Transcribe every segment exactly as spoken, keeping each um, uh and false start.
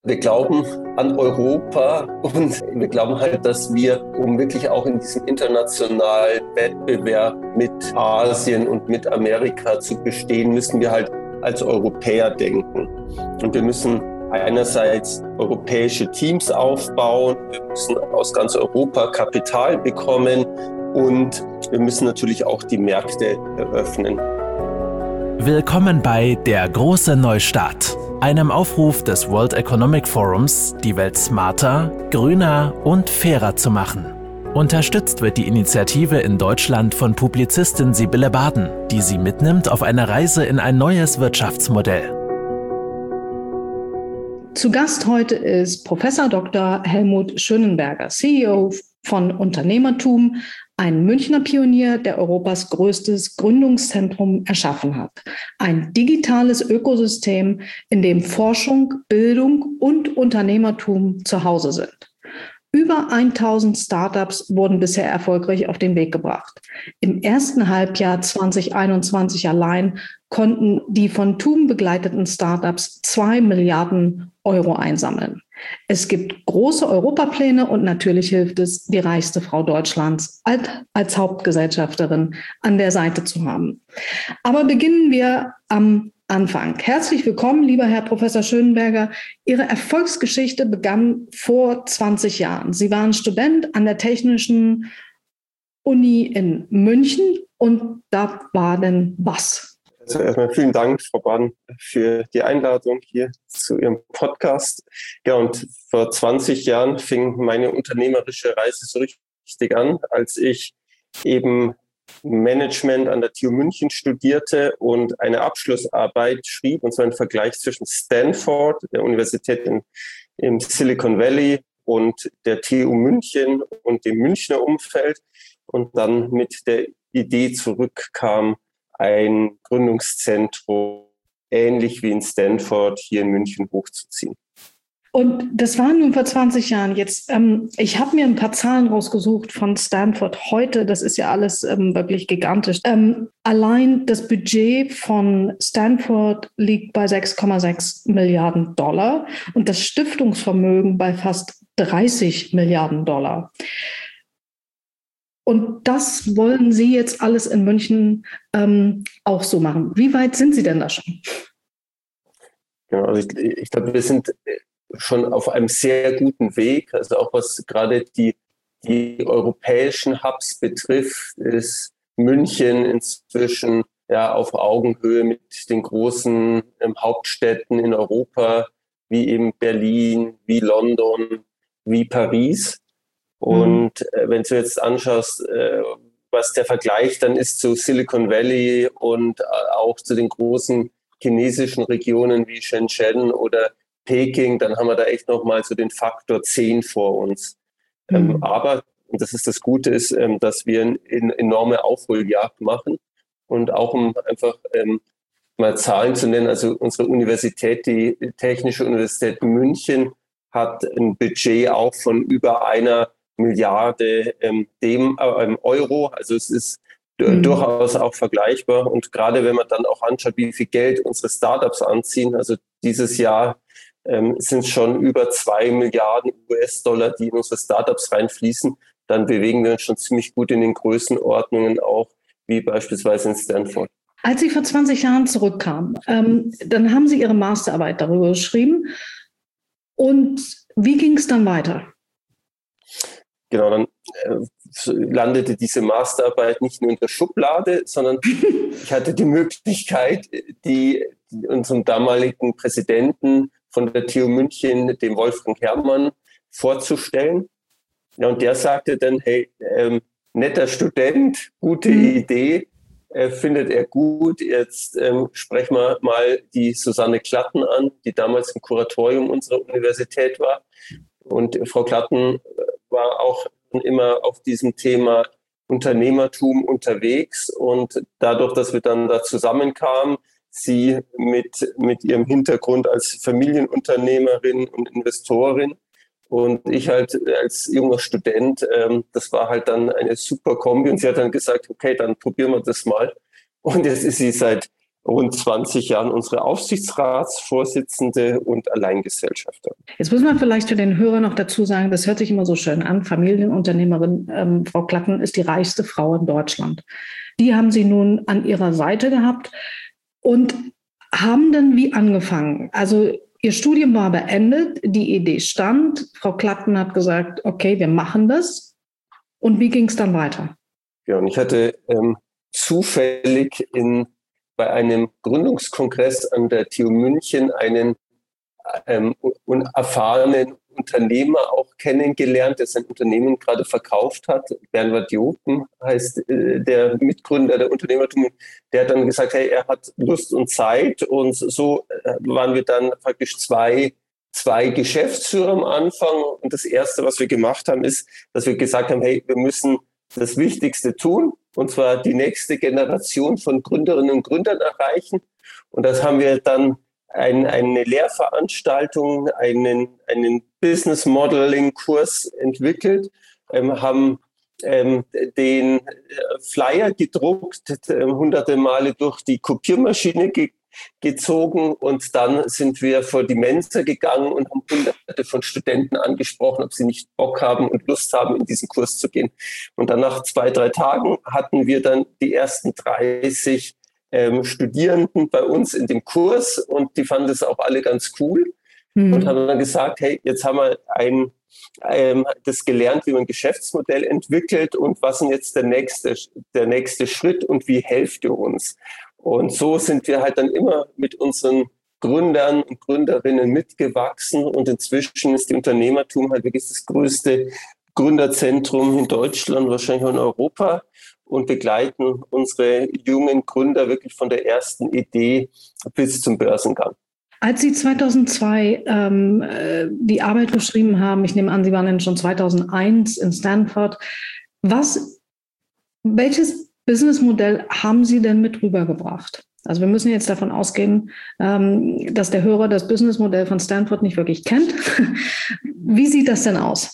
Wir glauben an Europa und wir glauben halt, dass wir, um wirklich auch in diesem internationalen Wettbewerb mit Asien und mit Amerika zu bestehen, müssen wir halt als Europäer denken. Und wir müssen einerseits europäische Teams aufbauen, wir müssen aus ganz Europa Kapital bekommen und wir müssen natürlich auch die Märkte eröffnen. Willkommen bei Der große Neustart, einem Aufruf des World Economic Forums, die Welt smarter, grüner und fairer zu machen. Unterstützt wird die Initiative in Deutschland von Publizistin Sibylle Baden, die Sie mitnimmt auf eine Reise in ein neues Wirtschaftsmodell. Zu Gast heute ist Professor Doktor Helmut Schönenberger, C E O von Unternehmertum, ein Münchner Pionier, der Europas größtes Gründungszentrum erschaffen hat. Ein digitales Ökosystem, in dem Forschung, Bildung und Unternehmertum zu Hause sind. Über tausend Startups wurden bisher erfolgreich auf den Weg gebracht. Im ersten Halbjahr zwanzig einundzwanzig allein konnten die von TUM begleiteten Startups zwei Milliarden Euro einsammeln. Es gibt große Europapläne und natürlich hilft es, die reichste Frau Deutschlands als, als Hauptgesellschafterin an der Seite zu haben. Aber beginnen wir am Anfang. Herzlich willkommen, lieber Herr Professor Schönenberger. Ihre Erfolgsgeschichte begann vor zwanzig Jahren. Sie waren Student an der Technischen Uni in München und da war denn was? Also erstmal vielen Dank, Frau Baden, für die Einladung hier zu Ihrem Podcast. Ja, und vor zwanzig Jahren fing meine unternehmerische Reise so richtig an, als ich eben Management an der T U München studierte und eine Abschlussarbeit schrieb, und zwar einen Vergleich zwischen Stanford, der Universität in, im Silicon Valley, und der T U München und dem Münchner Umfeld, und dann mit der Idee zurückkam, ein Gründungszentrum ähnlich wie in Stanford hier in München hochzuziehen. Und das war nun vor zwanzig Jahren. Jetzt, ähm, ich habe mir ein paar Zahlen rausgesucht von Stanford heute. Das ist ja alles ähm, wirklich gigantisch. Ähm, allein das Budget von Stanford liegt bei sechs Komma sechs Milliarden Dollar und das Stiftungsvermögen bei fast dreißig Milliarden Dollar. Und das wollen Sie jetzt alles in München ähm, auch so machen. Wie weit sind Sie denn da schon? Genau, also ich, ich glaube, wir sind schon auf einem sehr guten Weg. Also auch was gerade die, die europäischen Hubs betrifft, ist München inzwischen ja auf Augenhöhe mit den großen ähm, Hauptstädten in Europa, wie eben Berlin, wie London, wie Paris. Und äh, wenn du jetzt anschaust, äh, was der Vergleich dann ist zu Silicon Valley und äh, auch zu den großen chinesischen Regionen wie Shenzhen oder Peking, dann haben wir da echt nochmal so den Faktor zehn vor uns. Mhm. Ähm, aber, und das ist das Gute, ist, ähm, dass wir eine enorme Aufholjagd machen. Und auch um einfach ähm, mal Zahlen zu nennen, also unsere Universität, die Technische Universität München, hat ein Budget auch von über einer Milliarde ähm, dem, äh, Euro. Also es ist d- mhm. durchaus auch vergleichbar. Und gerade wenn man dann auch anschaut, wie viel Geld unsere Startups anziehen, also dieses Jahr ähm, sind es schon über zwei Milliarden U S-Dollar, die in unsere Startups reinfließen, dann bewegen wir uns schon ziemlich gut in den Größenordnungen auch, wie beispielsweise in Stanford. Als Sie vor zwanzig Jahren zurückkamen, ähm, dann haben Sie Ihre Masterarbeit darüber geschrieben. Und wie ging es dann weiter? Genau, dann äh, landete diese Masterarbeit nicht nur in der Schublade, sondern ich hatte die Möglichkeit, die, die unserem damaligen Präsidenten von der T U München, dem Wolfgang Herrmann, vorzustellen. Ja, und der sagte dann, hey, ähm, netter Student, gute mhm. Idee, äh, findet er gut. Jetzt ähm, sprechen wir mal die Susanne Klatten an, die damals im Kuratorium unserer Universität war. Und Frau Klatten war auch immer auf diesem Thema Unternehmertum unterwegs. Und dadurch, dass wir dann da zusammenkamen, sie mit, mit ihrem Hintergrund als Familienunternehmerin und Investorin und ich halt als junger Student, ähm, das war halt dann eine super Kombi. Und sie hat dann gesagt, okay, dann probieren wir das mal. Und jetzt ist sie seit rund zwanzig Jahren unsere Aufsichtsratsvorsitzende und Alleingesellschafter. Jetzt muss man vielleicht für den Hörer noch dazu sagen, das hört sich immer so schön an, Familienunternehmerin, ähm, Frau Klatten ist die reichste Frau in Deutschland. Die haben Sie nun an Ihrer Seite gehabt und haben dann wie angefangen? Also Ihr Studium war beendet, die Idee stand, Frau Klatten hat gesagt, okay, wir machen das. Und wie ging es dann weiter? Ja, und ich hatte ähm, zufällig in, bei einem Gründungskongress an der T U München einen ähm, erfahrenen Unternehmer auch kennengelernt, der sein Unternehmen gerade verkauft hat. Bernhard Jopen heißt äh, der Mitgründer der Unternehmertum. Der hat dann gesagt, hey, er hat Lust und Zeit. Und so äh, waren wir dann praktisch zwei, zwei Geschäftsführer am Anfang. Und das Erste, was wir gemacht haben, ist, dass wir gesagt haben, hey, wir müssen das Wichtigste tun, und zwar die nächste Generation von Gründerinnen und Gründern erreichen. Und das haben wir dann ein, eine Lehrveranstaltung, einen, einen Business Modeling Kurs entwickelt, ähm, haben ähm, den Flyer gedruckt, äh, hunderte Male durch die Kopiermaschine ge gezogen und dann sind wir vor die Mensa gegangen und haben hunderte von Studenten angesprochen, ob sie nicht Bock haben und Lust haben, in diesen Kurs zu gehen. Und dann nach zwei, drei Tagen hatten wir dann die ersten dreißig ähm, Studierenden bei uns in dem Kurs und die fanden das auch alle ganz cool mhm. und haben dann gesagt, hey, jetzt haben wir ein, ähm, das gelernt, wie man ein Geschäftsmodell entwickelt und was ist jetzt der nächste, der nächste Schritt und wie helft ihr uns? Und so sind wir halt dann immer mit unseren Gründern und Gründerinnen mitgewachsen. Und inzwischen ist die Unternehmertum halt wirklich das größte Gründerzentrum in Deutschland, wahrscheinlich auch in Europa. Und begleiten unsere jungen Gründer wirklich von der ersten Idee bis zum Börsengang. Als Sie zweitausendzwei ähm, die Arbeit geschrieben haben, ich nehme an, Sie waren dann schon zweitausendeins in Stanford, was, welches Businessmodell haben Sie denn mit rübergebracht? Also wir müssen jetzt davon ausgehen, ähm, dass der Hörer das Businessmodell von Stanford nicht wirklich kennt. Wie sieht das denn aus?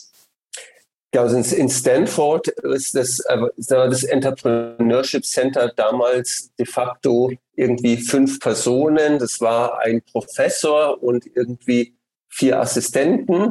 Ja, also in Stanford ist das, das Entrepreneurship Center damals de facto irgendwie fünf Personen. Das war ein Professor und irgendwie vier Assistenten.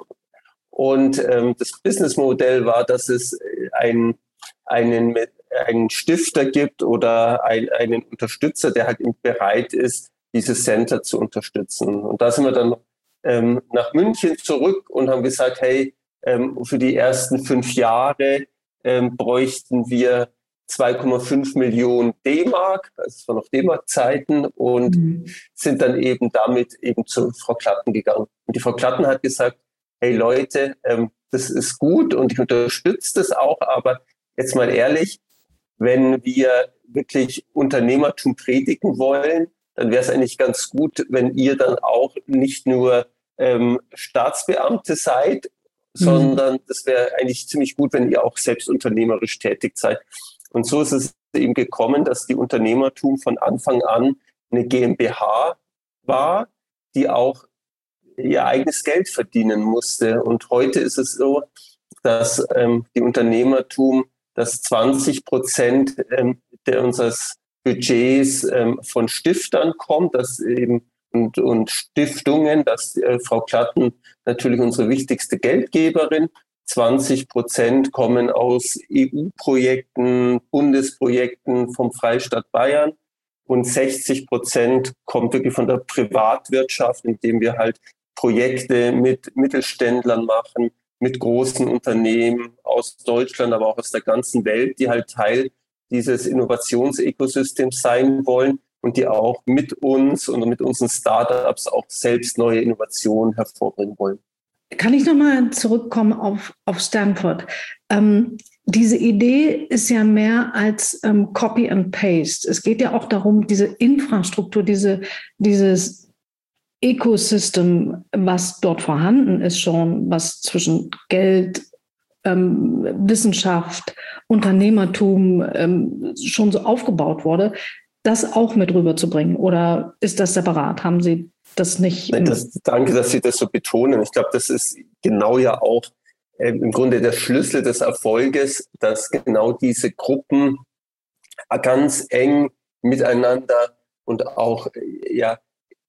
Und ähm, das Businessmodell war, dass es ein, einen, einen Stifter gibt oder ein, einen Unterstützer, der halt bereit ist, dieses Center zu unterstützen. Und da sind wir dann ähm, nach München zurück und haben gesagt, hey, ähm, für die ersten fünf Jahre ähm, bräuchten wir zwei Komma fünf Millionen D-Mark, das war noch D-Mark-Zeiten, und mhm. sind dann eben damit eben zu Frau Klatten gegangen. Und die Frau Klatten hat gesagt, hey Leute, ähm, das ist gut und ich unterstütze das auch, aber jetzt mal ehrlich, wenn wir wirklich Unternehmertum predigen wollen, dann wäre es eigentlich ganz gut, wenn ihr dann auch nicht nur ähm, Staatsbeamte seid, mhm. sondern das wäre eigentlich ziemlich gut, wenn ihr auch selbst unternehmerisch tätig seid. Und so ist es eben gekommen, dass die Unternehmertum von Anfang an eine GmbH war, die auch ihr eigenes Geld verdienen musste. Und heute ist es so, dass ähm, die Unternehmertum, dass zwanzig Prozent ähm, der unseres Budgets ähm, von Stiftern kommt, dass eben und, und Stiftungen, dass äh, Frau Klatten natürlich unsere wichtigste Geldgeberin. zwanzig Prozent kommen aus E U-Projekten, Bundesprojekten vom Freistaat Bayern und sechzig Prozent kommt wirklich von der Privatwirtschaft, indem wir halt Projekte mit Mittelständlern machen, mit großen Unternehmen aus Deutschland, aber auch aus der ganzen Welt, die halt Teil dieses Innovationsökosystems sein wollen und die auch mit uns und mit unseren Startups auch selbst neue Innovationen hervorbringen wollen. Kann ich nochmal zurückkommen auf, auf Stanford? Ähm, diese Idee ist ja mehr als ähm, Copy and Paste. Es geht ja auch darum, diese Infrastruktur, diese, dieses Ecosystem, was dort vorhanden ist schon, was zwischen Geld, ähm, Wissenschaft, Unternehmertum ähm, schon so aufgebaut wurde, das auch mit rüberzubringen? Oder ist das separat? Haben Sie das nicht? Das, danke, dass Sie das so betonen. Ich glaube, das ist genau ja auch äh, im Grunde der Schlüssel des Erfolges, dass genau diese Gruppen ganz eng miteinander und auch ja,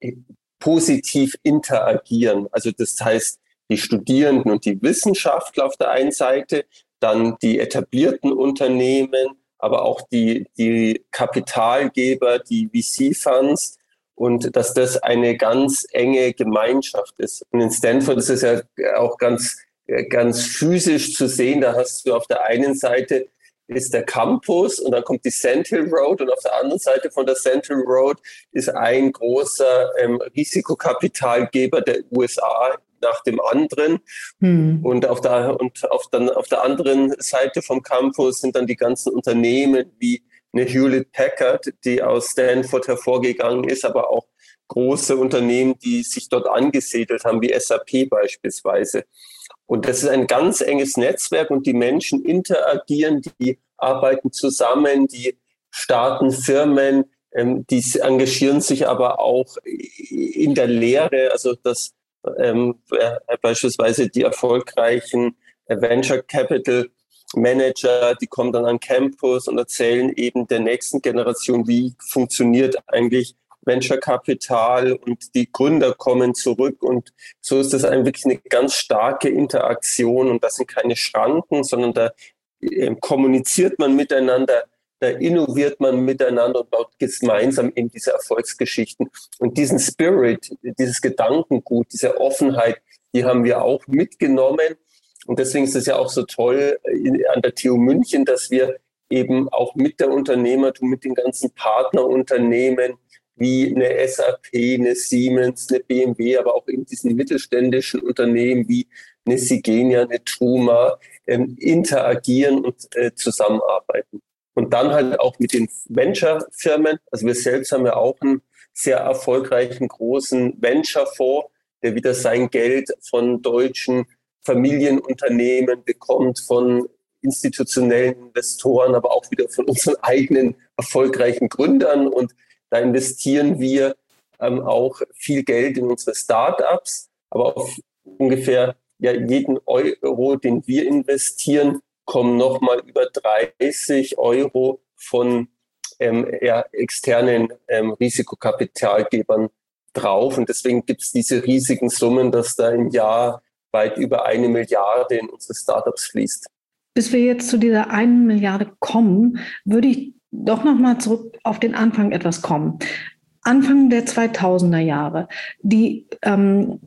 positiv interagieren. Also das heißt, die Studierenden und die Wissenschaftler auf der einen Seite, dann die etablierten Unternehmen, aber auch die, die Kapitalgeber, die V C-Funds, und dass das eine ganz enge Gemeinschaft ist. Und in Stanford ist es ja auch ganz, ganz physisch zu sehen. Da hast du auf der einen Seite ist der Campus und dann kommt die Sand Hill Road und auf der anderen Seite von der Sand Hill Road ist ein großer ähm, Risikokapitalgeber der U S A nach dem anderen. Hm. Und, auf der, und auf, dann, auf der anderen Seite vom Campus sind dann die ganzen Unternehmen wie eine Hewlett Packard, die aus Stanford hervorgegangen ist, aber auch große Unternehmen, die sich dort angesiedelt haben, wie S A P beispielsweise. Und das ist ein ganz enges Netzwerk und die Menschen interagieren, die arbeiten zusammen, die starten Firmen, ähm, die engagieren sich aber auch in der Lehre, also dass ähm, beispielsweise die erfolgreichen Venture Capital Manager, die kommen dann an Campus und erzählen eben der nächsten Generation, wie funktioniert eigentlich Venture Capital, und die Gründer kommen zurück, und so ist das ein, wirklich eine ganz starke Interaktion, und das sind keine Schranken, sondern da äh, kommuniziert man miteinander, da innoviert man miteinander und baut gemeinsam eben diese Erfolgsgeschichten. Und diesen Spirit, dieses Gedankengut, diese Offenheit, die haben wir auch mitgenommen. Und deswegen ist es ja auch so toll an der T U München, dass wir eben auch mit der Unternehmertum, mit den ganzen Partnerunternehmen wie eine S A P, eine Siemens, eine B M W, aber auch in diesen mittelständischen Unternehmen wie eine Sigenia, eine Truma ähm, interagieren und äh, zusammenarbeiten. Und dann halt auch mit den Venture-Firmen. Also wir selbst haben ja auch einen sehr erfolgreichen großen Venture-Fonds, der wieder sein Geld von deutschen Familienunternehmen bekommt, von institutionellen Investoren, aber auch wieder von unseren eigenen erfolgreichen Gründern. Und da investieren wir ähm, auch viel Geld in unsere Startups, aber auf ungefähr ja, jeden Euro, den wir investieren, kommen nochmal über dreißig Euro von ähm, ja, externen ähm, Risikokapitalgebern drauf. Und deswegen gibt es diese riesigen Summen, dass da im Jahr weit über eine Milliarde in unsere Startups fließt. Bis wir jetzt zu dieser einen Milliarde kommen, würde ich doch nochmal zurück auf den Anfang etwas kommen. Anfang der zweitausender Jahre. Die ähm,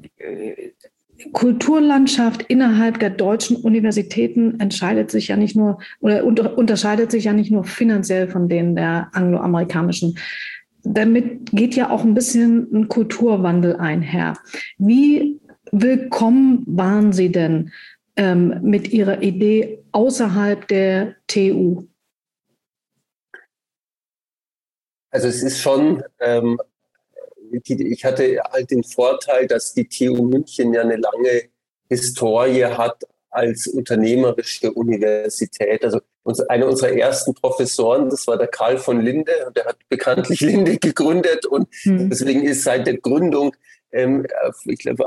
Kulturlandschaft innerhalb der deutschen Universitäten entscheidet sich ja nicht nur oder unter, unterscheidet sich ja nicht nur finanziell von denen der angloamerikanischen. Damit geht ja auch ein bisschen ein Kulturwandel einher. Wie willkommen waren Sie denn ähm, mit Ihrer Idee außerhalb der T U? Also es ist schon, ähm, die, ich hatte halt den Vorteil, dass die T U München ja eine lange Historie hat als unternehmerische Universität. Also uns, einer unserer ersten Professoren, das war der Karl von Linde, und der hat bekanntlich Linde gegründet, und hm. deswegen ist seit der Gründung, ähm, ich glaube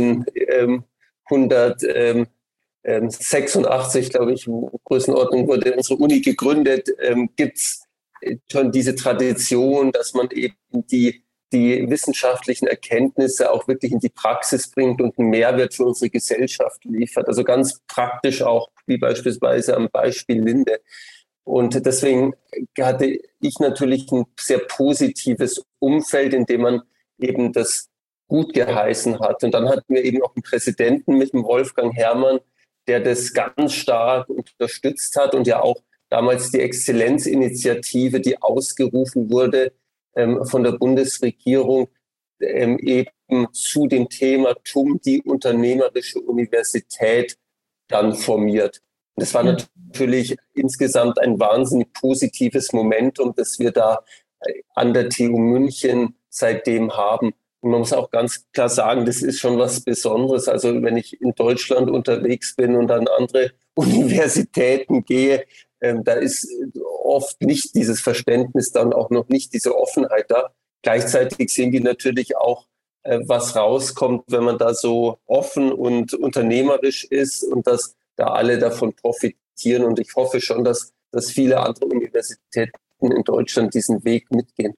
achtzehnhundertsechsundachtzig, glaube ich, Größenordnung wurde unsere Uni gegründet, ähm, gibt's schon diese Tradition, dass man eben die, die wissenschaftlichen Erkenntnisse auch wirklich in die Praxis bringt und einen Mehrwert für unsere Gesellschaft liefert. Also ganz praktisch auch, wie beispielsweise am Beispiel Linde. Und deswegen hatte ich natürlich ein sehr positives Umfeld, in dem man eben das gut geheißen hat. Und dann hatten wir eben auch einen Präsidenten mit dem Wolfgang Herrmann, der das ganz stark unterstützt hat und ja auch damals die Exzellenzinitiative, die ausgerufen wurde ähm, von der Bundesregierung, ähm, eben zu dem Thema T U M, die unternehmerische Universität, dann formiert. Und das war ja. natürlich insgesamt ein wahnsinnig positives Momentum, das wir da an der T U München seitdem haben. Und man muss auch ganz klar sagen, das ist schon was Besonderes. Also wenn ich in Deutschland unterwegs bin und an andere Universitäten gehe, Ähm, da ist oft nicht dieses Verständnis, dann auch noch nicht diese Offenheit da. Gleichzeitig sehen die natürlich auch, äh, was rauskommt, wenn man da so offen und unternehmerisch ist, und dass da alle davon profitieren. Und ich hoffe schon, dass, dass viele andere Universitäten in Deutschland diesen Weg mitgehen.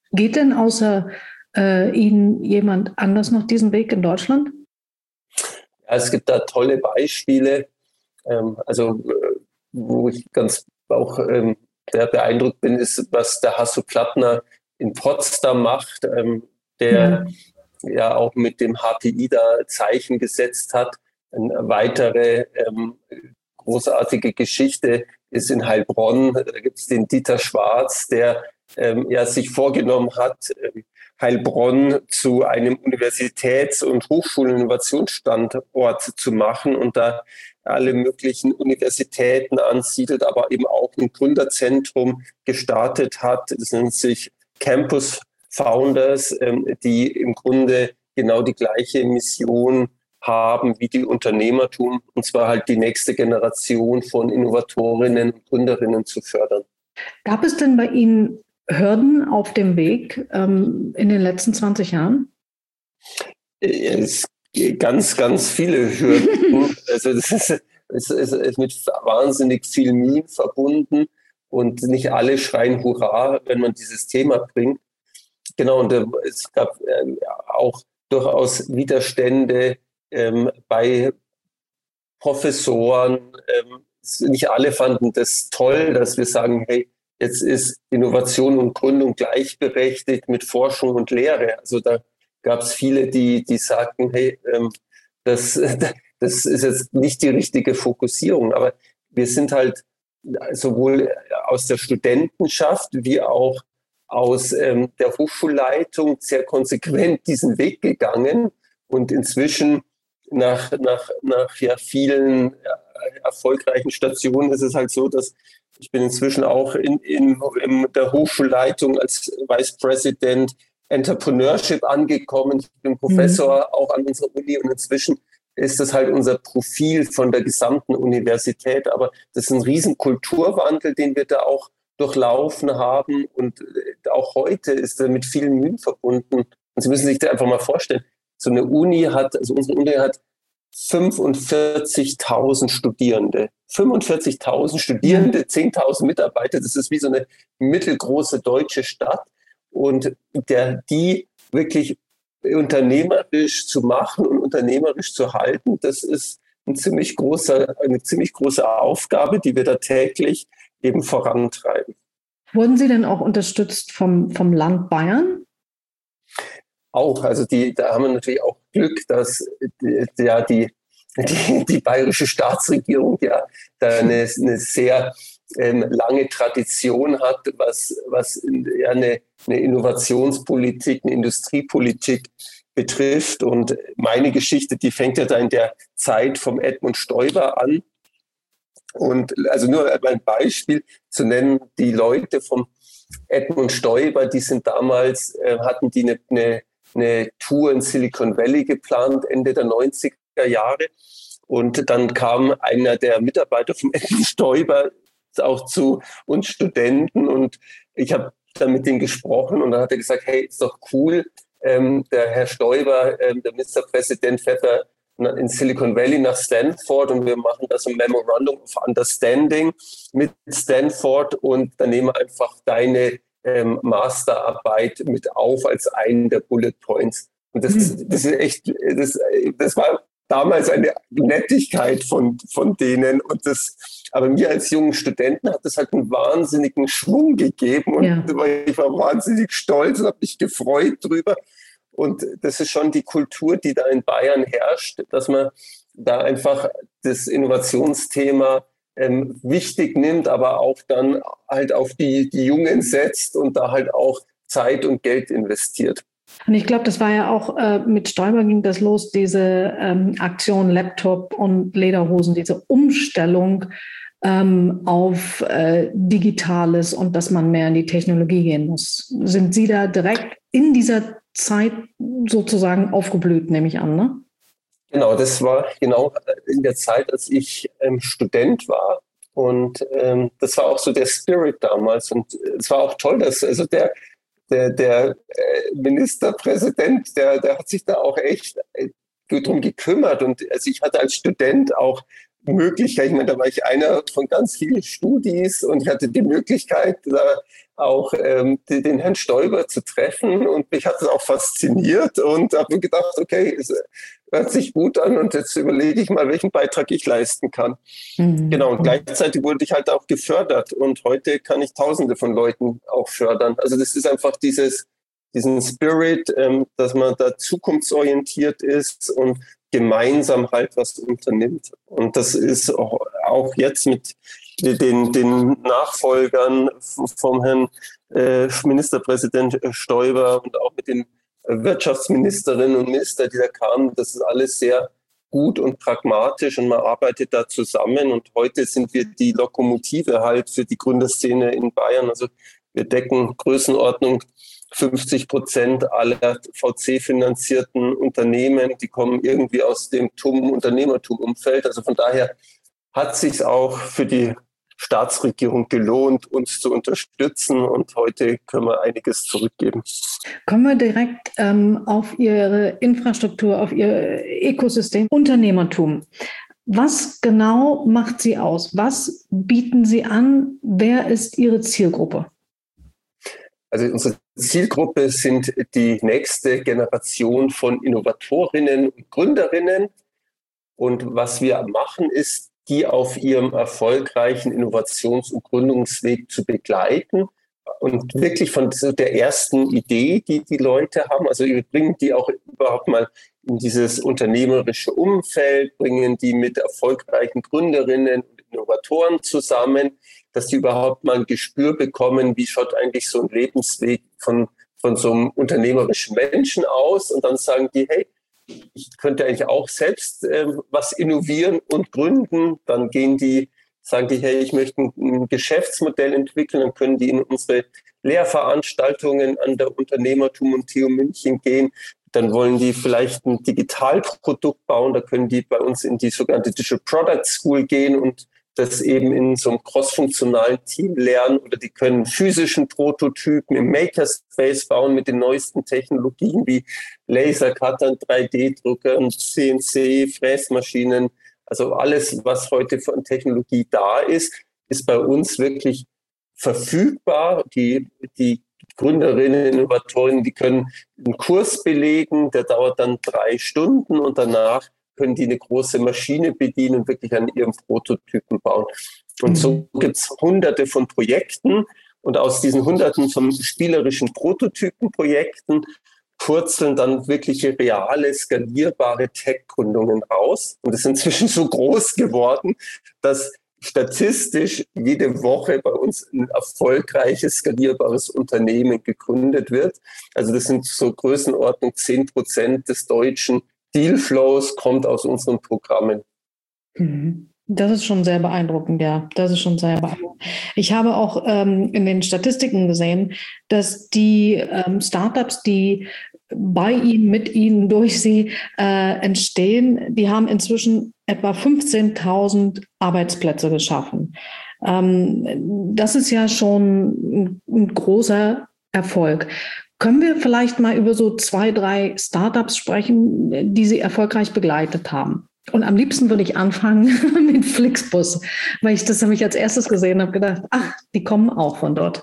Geht denn außer äh, Ihnen jemand anders noch diesen Weg in Deutschland? Ja, es gibt da tolle Beispiele. Ähm, also äh, wo ich ganz auch ähm, sehr beeindruckt bin, ist, was der Hasso Plattner in Potsdam macht, ähm, der ja. ja auch mit dem H P I da Zeichen gesetzt hat. Eine weitere ähm, großartige Geschichte ist in Heilbronn. Da gibt es den Dieter Schwarz, der ähm, ja, sich vorgenommen hat, ähm, Heilbronn zu einem Universitäts- und Hochschulinnovationsstandort zu machen und da alle möglichen Universitäten ansiedelt, aber eben auch ein Gründerzentrum gestartet hat. Das nennt sich Campus Founders, ähm, die im Grunde genau die gleiche Mission haben wie die Unternehmertum, und zwar halt die nächste Generation von Innovatorinnen und Gründerinnen zu fördern. Gab es denn bei Ihnen Hürden auf dem Weg ähm, in den letzten zwanzig Jahren? Es ganz, ganz viele Hürden. Also das ist, es ist, ist mit wahnsinnig viel Mühen verbunden und nicht alle schreien Hurra, wenn man dieses Thema bringt. Genau, und äh, es gab äh, auch durchaus Widerstände ähm, bei Professoren. Ähm, nicht alle fanden das toll, dass wir sagen, hey, jetzt ist Innovation und Gründung gleichberechtigt mit Forschung und Lehre. Also da gab es viele, die, die sagten, hey, ähm, das, das ist jetzt nicht die richtige Fokussierung. Aber wir sind halt sowohl aus der Studentenschaft wie auch aus ähm, der Hochschulleitung sehr konsequent diesen Weg gegangen. Und inzwischen nach, nach, nach ja, vielen erfolgreichen Stationen ist es halt so, dass ich bin inzwischen auch in, in, in der Hochschulleitung als Vice President Entrepreneurship angekommen. Ich bin Professor mhm. auch an unserer Uni und inzwischen ist das halt unser Profil von der gesamten Universität. Aber das ist ein riesen Kulturwandel, den wir da auch durchlaufen haben. Und auch heute ist er mit vielen Mühen verbunden. Und Sie müssen sich das einfach mal vorstellen. So eine Uni hat, also unsere Uni hat fünfundvierzigtausend Studierende. fünfundvierzigtausend Studierende, zehntausend Mitarbeiter. Das ist wie so eine mittelgroße deutsche Stadt. Und der, die wirklich unternehmerisch zu machen und unternehmerisch zu halten, das ist ein ziemlich großer, eine ziemlich große Aufgabe, die wir da täglich eben vorantreiben. Wurden Sie denn auch unterstützt vom, vom Land Bayern? Auch, also die, da haben wir natürlich auch Glück, dass die, ja, die, die, die bayerische Staatsregierung ja da eine, eine sehr ähm, lange Tradition hat, was, was ja eine, eine Innovationspolitik, eine Industriepolitik betrifft. Und meine Geschichte, die fängt ja da in der Zeit vom Edmund Stoiber an. Und also nur ein Beispiel zu nennen, die Leute vom Edmund Stoiber, die sind damals, äh, hatten die eine, eine, eine Tour in Silicon Valley geplant, Ende der neunziger Jahre. Und dann kam einer der Mitarbeiter vom Edmund Stoiber auch zu uns Studenten und ich habe dann mit ihm gesprochen und dann hat er gesagt, hey, ist doch cool, ähm, der Herr Stoiber, ähm, der Ministerpräsident fährt da in Silicon Valley nach Stanford und wir machen da so ein Memorandum of Understanding mit Stanford und dann nehmen wir einfach deine ähm, Masterarbeit mit auf als einen der Bullet Points. Und das, mhm. das ist echt, das, das war damals eine Nettigkeit von, von denen und das, aber mir als jungen Studenten hat das halt einen wahnsinnigen Schwung gegeben und ja. ich war wahnsinnig stolz und habe mich gefreut drüber. Und das ist schon die Kultur, die da in Bayern herrscht, dass man da einfach das Innovationsthema ähm, wichtig nimmt, aber auch dann halt auf die, die Jungen setzt und da halt auch Zeit und Geld investiert. Und ich glaube, das war ja auch, äh, mit Stoiber ging das los, diese ähm, Aktion Laptop und Lederhosen, diese Umstellung ähm, auf äh, Digitales und dass man mehr in die Technologie gehen muss. Sind Sie da direkt in dieser Zeit sozusagen aufgeblüht, nehme ich an, ne? Genau, das war genau in der Zeit, als ich ähm, Student war. Und ähm, das war auch so der Spirit damals. Und es war auch toll, dass also der, der, der äh, Ministerpräsident, der, der hat sich da auch echt äh, drum gekümmert. Und also ich hatte als Student auch Möglichkeit, ich meine, da war ich einer von ganz vielen Studis und ich hatte die Möglichkeit, da auch ähm, den, den Herrn Stoiber zu treffen und mich hat es auch fasziniert und habe mir gedacht, okay, es hört sich gut an und jetzt überlege ich mal, welchen Beitrag ich leisten kann. Mhm. Genau, und gleichzeitig wurde ich halt auch gefördert und heute kann ich Tausende von Leuten auch fördern. Also das ist einfach dieses, diesen Spirit, ähm, dass man da zukunftsorientiert ist und gemeinsam halt was unternimmt. Und das ist auch, auch jetzt mit den, den Nachfolgern vom Herrn äh, Ministerpräsident Stoiber und auch mit den Wirtschaftsministerinnen und Ministern, die da kamen, das ist alles sehr gut und pragmatisch und man arbeitet da zusammen. Und heute sind wir die Lokomotive halt für die Gründerszene in Bayern. Also wir decken Größenordnung fünfzig Prozent aller V C-finanzierten Unternehmen, die kommen irgendwie aus dem T U M-Unternehmertum-Umfeld. Also von daher hat es sich auch für die Staatsregierung gelohnt, uns zu unterstützen und heute können wir einiges zurückgeben. Kommen wir direkt ähm, auf Ihre Infrastruktur, auf Ihr Ökosystem Unternehmertum. Was genau macht Sie aus? Was bieten Sie an? Wer ist Ihre Zielgruppe? Also unsere Zielgruppe sind die nächste Generation von Innovatorinnen und Gründerinnen. Und was wir machen, ist, die auf ihrem erfolgreichen Innovations- und Gründungsweg zu begleiten und wirklich von der ersten Idee, die die Leute haben, also wir bringen die auch überhaupt mal in dieses unternehmerische Umfeld, bringen die mit erfolgreichen Gründerinnen und Innovatoren zusammen, dass die überhaupt mal ein Gespür bekommen, wie schaut eigentlich so ein Lebensweg von, von so einem unternehmerischen Menschen aus und dann sagen die, hey, ich könnte eigentlich auch selbst äh, was innovieren und gründen. Dann gehen die, sagen die, hey, ich möchte ein, ein Geschäftsmodell entwickeln. Dann können die in unsere Lehrveranstaltungen an der Unternehmertum und T U München gehen. Dann wollen die vielleicht ein Digitalprodukt bauen. Da können die bei uns in die sogenannte Digital Product School gehen und das eben in so einem crossfunktionalen Team lernen. Oder die können physischen Prototypen im Makerspace bauen mit den neuesten Technologien wie Lasercuttern, drei D-Druckern, C N C, Fräsmaschinen. Also alles, was heute von Technologie da ist, ist bei uns wirklich verfügbar. Die, die Gründerinnen, Innovatorinnen, die können einen Kurs belegen, der dauert dann drei Stunden und danach können die eine große Maschine bedienen und wirklich an ihrem Prototypen bauen. Und so gibt es hunderte von Projekten und aus diesen hunderten von spielerischen Prototypenprojekten purzeln dann wirkliche reale, skalierbare Tech-Gründungen raus. Und es ist inzwischen so groß geworden, dass statistisch jede Woche bei uns ein erfolgreiches, skalierbares Unternehmen gegründet wird. Also das sind so Größenordnung zehn Prozent des deutschen Dealflows kommt aus unseren Programmen. Das ist schon sehr beeindruckend, ja. Das ist schon sehr beeindruckend. Ich habe auch ähm, in den Statistiken gesehen, dass die ähm, Startups, die bei Ihnen, mit Ihnen, durch Sie äh, entstehen, die haben inzwischen etwa fünfzehntausend Arbeitsplätze geschaffen. Ähm, das ist ja schon ein, ein großer Erfolg. Können wir vielleicht mal über so zwei, drei Startups sprechen, die Sie erfolgreich begleitet haben? Und am liebsten würde ich anfangen mit Flixbus, weil ich das nämlich als erstes gesehen habe, gedacht, ach, die kommen auch von dort.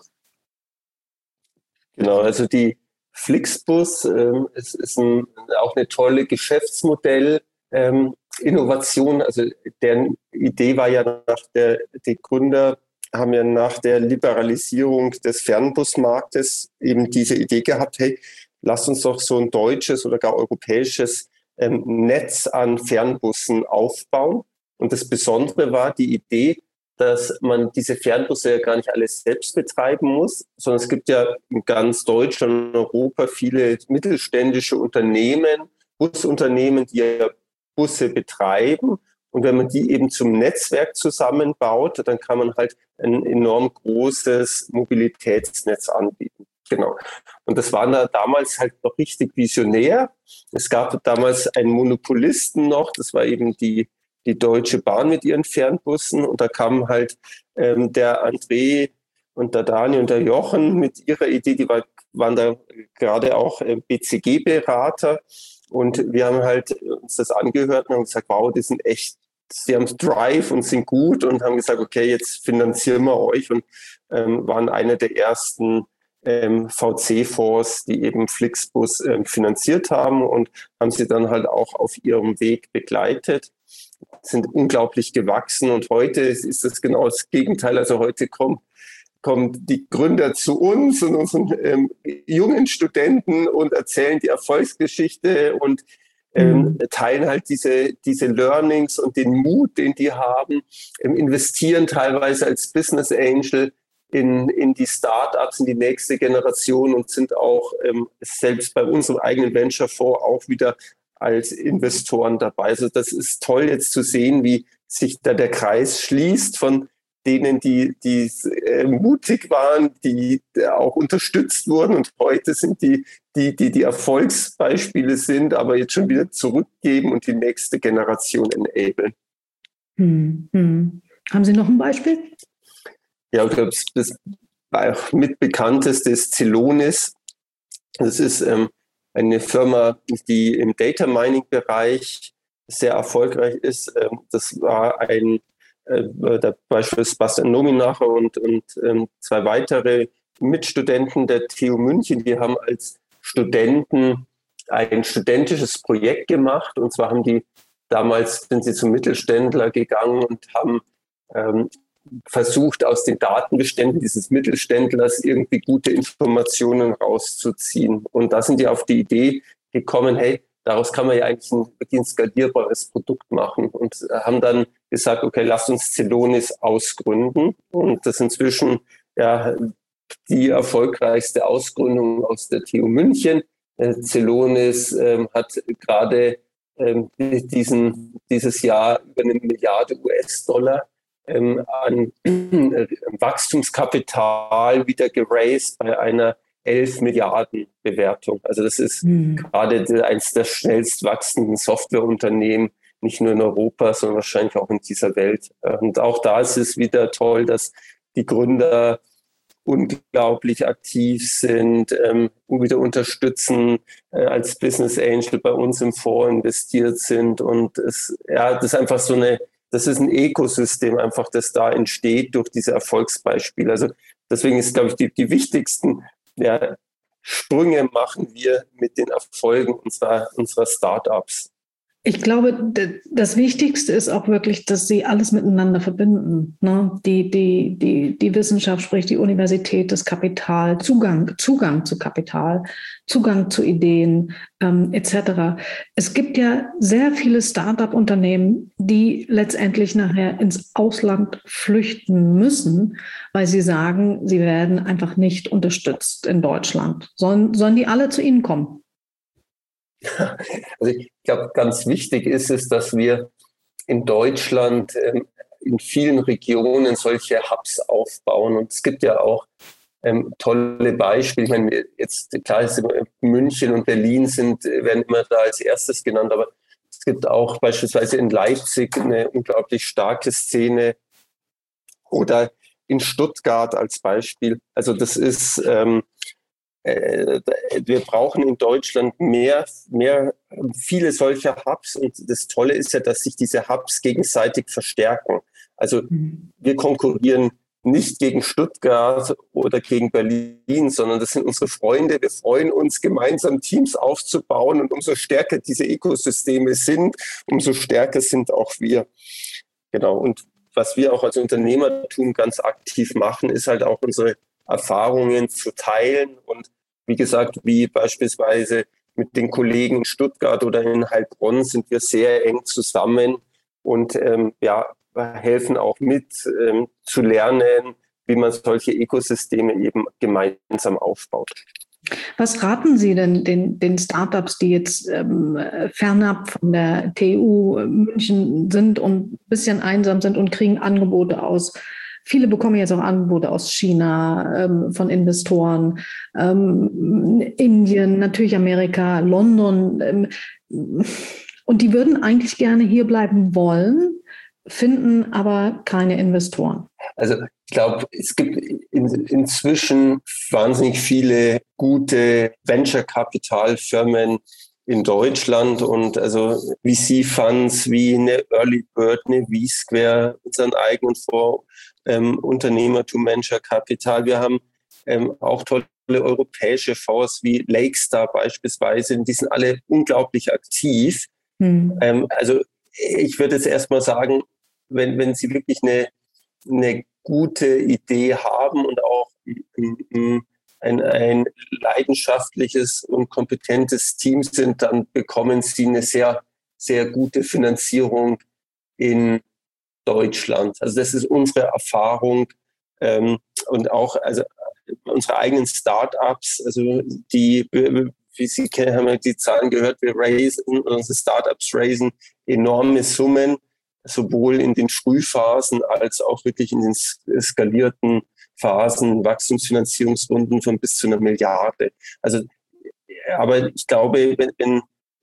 Genau, also die Flixbus ähm, es ist ein, auch eine tolle Geschäftsmodell. Ähm, Innovation, also deren Idee war ja nach der, die Gründer haben ja nach der Liberalisierung des Fernbusmarktes eben diese Idee gehabt, hey, lass uns doch so ein deutsches oder gar europäisches ähm, Netz an Fernbussen aufbauen. Und das Besondere war die Idee, dass man diese Fernbusse ja gar nicht alles selbst betreiben muss, sondern es gibt ja in ganz Deutschland und Europa viele mittelständische Unternehmen, Busunternehmen, die ja Busse betreiben. Und wenn man die eben zum Netzwerk zusammenbaut, dann kann man halt ein enorm großes Mobilitätsnetz anbieten. Genau. Und das war da damals halt noch richtig visionär. Es gab damals einen Monopolisten noch, das war eben die, die Deutsche Bahn mit ihren Fernbussen. Und da kamen halt ähm, der André und der Dani und der Jochen mit ihrer Idee, die war, waren da gerade auch äh, B C G-Berater. Und wir haben halt uns das angehört und haben gesagt, wow, die sind echt sie haben Drive und sind gut und haben gesagt, okay, jetzt finanzieren wir euch und ähm, waren einer der ersten ähm, V C-Fonds, die eben Flixbus ähm, finanziert haben und haben sie dann halt auch auf ihrem Weg begleitet, sind unglaublich gewachsen und heute ist, ist das genau das Gegenteil. Also heute kommen kommen die Gründer zu uns und unseren ähm, jungen Studenten und erzählen die Erfolgsgeschichte und ähm, mhm. teilen halt diese, diese Learnings und den Mut, den die haben, ähm, investieren teilweise als Business Angel in, in die Startups, in die nächste Generation und sind auch ähm, selbst bei unserem eigenen Venture-Fonds auch wieder als Investoren dabei. Also das ist toll jetzt zu sehen, wie sich da der Kreis schließt von denen, die, die äh, mutig waren, die äh, auch unterstützt wurden und heute sind die, die, die die Erfolgsbeispiele sind, aber jetzt schon wieder zurückgeben und die nächste Generation enablen. Hm, hm. Haben Sie noch ein Beispiel? Ja, ich glaube, das mitbekannteste ist Celonis. Das ist ähm, eine Firma, die im Data Mining Bereich sehr erfolgreich ist. Ähm, das war ein Äh, der beispielsweise Bastian Nominacher und, und ähm, zwei weitere Mitstudenten der T U München, die haben als Studenten ein studentisches Projekt gemacht. Und zwar haben die damals, sind sie zum Mittelständler gegangen und haben ähm, versucht, aus den Datenbeständen dieses Mittelständlers irgendwie gute Informationen rauszuziehen. Und da sind die auf die Idee gekommen, hey, daraus kann man ja eigentlich ein, ein skalierbares Produkt machen und haben dann gesagt, okay, lasst uns Celonis ausgründen. Und das ist inzwischen ja die erfolgreichste Ausgründung aus der T U München. Äh, Celonis ähm, hat gerade ähm, diesen, dieses Jahr über eine Milliarde U S-Dollar ähm, an äh, Wachstumskapital wieder geraced bei einer elf Milliarden Bewertung. Also das ist mhm. gerade eines der schnellst wachsenden Softwareunternehmen, nicht nur in Europa, sondern wahrscheinlich auch in dieser Welt. Und auch da ist es wieder toll, dass die Gründer unglaublich aktiv sind, ähm, wieder unterstützen, äh, als Business Angel bei uns im Fonds investiert sind. Und es, ja, das ist einfach so eine, das ist ein Ökosystem einfach, das da entsteht durch diese Erfolgsbeispiele. Also deswegen ist, glaube ich, die, die wichtigsten ja, Sprünge machen wir mit den Erfolgen unserer, unserer Startups. Ich glaube, das Wichtigste ist auch wirklich, dass sie alles miteinander verbinden. Ne? Die, die, die, die Wissenschaft, sprich die Universität, das Kapital, Zugang, Zugang zu Kapital, Zugang zu Ideen ähm, et cetera. Es gibt ja sehr viele Start-up-Unternehmen, die letztendlich nachher ins Ausland flüchten müssen, weil sie sagen, sie werden einfach nicht unterstützt in Deutschland. Sollen, sollen die alle zu Ihnen kommen? Also ich glaube, ganz wichtig ist es, dass wir in Deutschland ähm, in vielen Regionen solche Hubs aufbauen. Und es gibt ja auch ähm, tolle Beispiele. Ich meine, jetzt klar ist München und Berlin sind, werden immer da als erstes genannt, aber es gibt auch beispielsweise in Leipzig eine unglaublich starke Szene oder in Stuttgart als Beispiel. Also das ist ähm, wir brauchen in Deutschland mehr, mehr, viele solcher Hubs. Und das Tolle ist ja, dass sich diese Hubs gegenseitig verstärken. Also wir konkurrieren nicht gegen Stuttgart oder gegen Berlin, sondern das sind unsere Freunde. Wir freuen uns, gemeinsam Teams aufzubauen. Und umso stärker diese Ökosysteme sind, umso stärker sind auch wir. Genau. Und was wir auch als Unternehmertum ganz aktiv machen, ist halt auch unsere Erfahrungen zu teilen und wie gesagt, wie beispielsweise mit den Kollegen in Stuttgart oder in Heilbronn sind wir sehr eng zusammen und ähm, ja, helfen auch mit ähm, zu lernen, wie man solche Ökosysteme eben gemeinsam aufbaut. Was raten Sie denn den, den Startups, die jetzt ähm, fernab von der T U München sind und ein bisschen einsam sind und kriegen Angebote aus? Viele bekommen jetzt auch Angebote aus China, ähm, von Investoren, ähm, Indien, natürlich Amerika, London. Ähm, und die würden eigentlich gerne hier bleiben wollen, finden aber keine Investoren. Also ich glaube, es gibt in, inzwischen wahnsinnig viele gute Venture-Capital-Firmen, in Deutschland und also V C-Funds wie eine Early Bird, eine V-Square, unseren eigenen Fonds, ähm, Unternehmertum, Venture Capital. Wir haben ähm, auch tolle europäische Fonds wie Lakestar beispielsweise. Die sind alle unglaublich aktiv. Mhm. Ähm, also ich würde jetzt erstmal sagen, wenn, wenn Sie wirklich eine, eine gute Idee haben und auch ein, ein leidenschaftliches und kompetentes Team sind, dann bekommen Sie eine sehr, sehr gute Finanzierung in Deutschland. Also das ist unsere Erfahrung ähm, und auch also unsere eigenen Start-ups, also die, wie Sie kennen, haben wir die Zahlen gehört, wir raisen, unsere Start-ups raisen enorme Summen, sowohl in den Frühphasen als auch wirklich in den skalierten Phasen, Wachstumsfinanzierungsrunden von bis zu einer Milliarde. Also, aber ich glaube, wenn, wenn